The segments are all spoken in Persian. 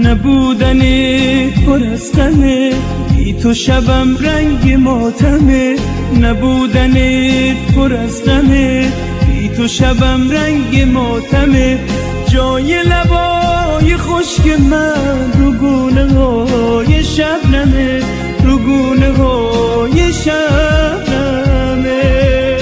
نبودنت پر از غمه، بی تو شبم رنگ ماتمه. نبودنت پر از غمه، بی تو شبم رنگ ماتمه. جای لبای خشک من رو گونه های شبنمه، رو گونه های شبنمه.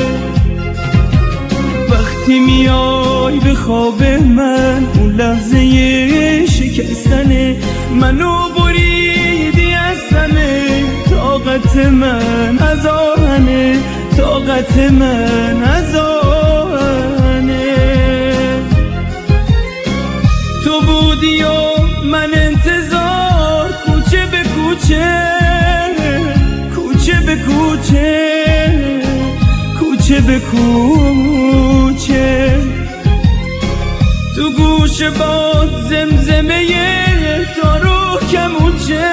وقتی میای به خواب من، اون لحظه شکستنه، منو بریدی از همه. طاقت من از آهنه، طاقت من از آهنه. تو بودی و من انتظار، کوچه به کوچه، کوچه به کوچه، کوچه به کوچه. تو گوش باد زمزمه تارو کموچه،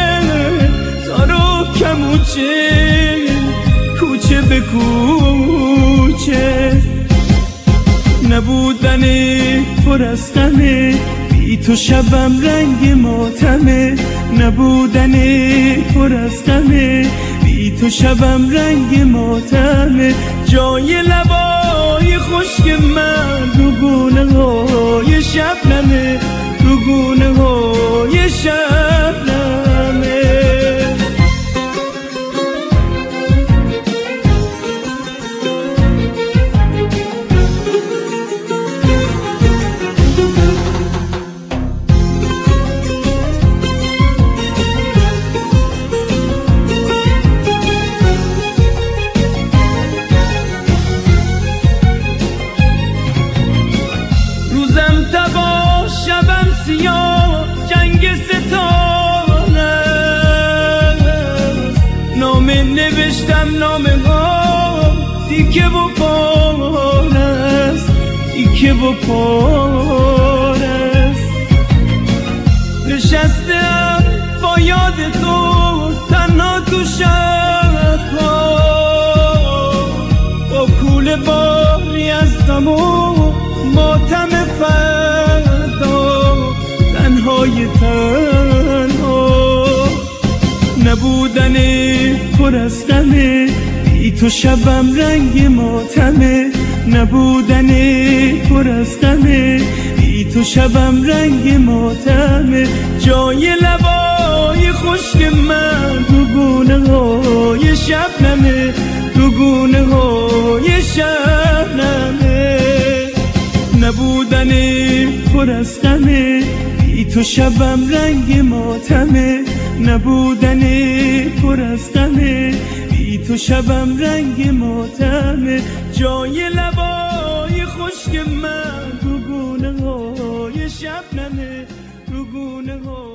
تارو کموچه، کوچه به کوچه. نبودنت پر از غمه، بی تو شبم رنگ ماتمه. نبودنت پر از غمه، بی تو شبم رنگ ماتمه. جای لبای خشک من رو گونه های شبنمه، رو گونه های شبنمه. نوشتم نامه ها تیکه و پارست، تیکه و پارست. نشستم با یاد تو تنها تو شبها، با کوله باری از غم و ماتم فردا، تنهای تنها. نبودنت پر از غمه، بی تو شبم رنگ ماتمه. نبودنت پر از غمه، بی تو شبم رنگ ماتمه. جای لبای خشک من رو گونه های شبنمه، رو گونه های شبنمه. نبودنت پر از غمه، بی تو شبم رنگ ماتمه. نبودنت پر از غمه، بی تو شبم رنگ ماتمه. جای لبای خشک من رو گونه های شبنمه، رو گونه های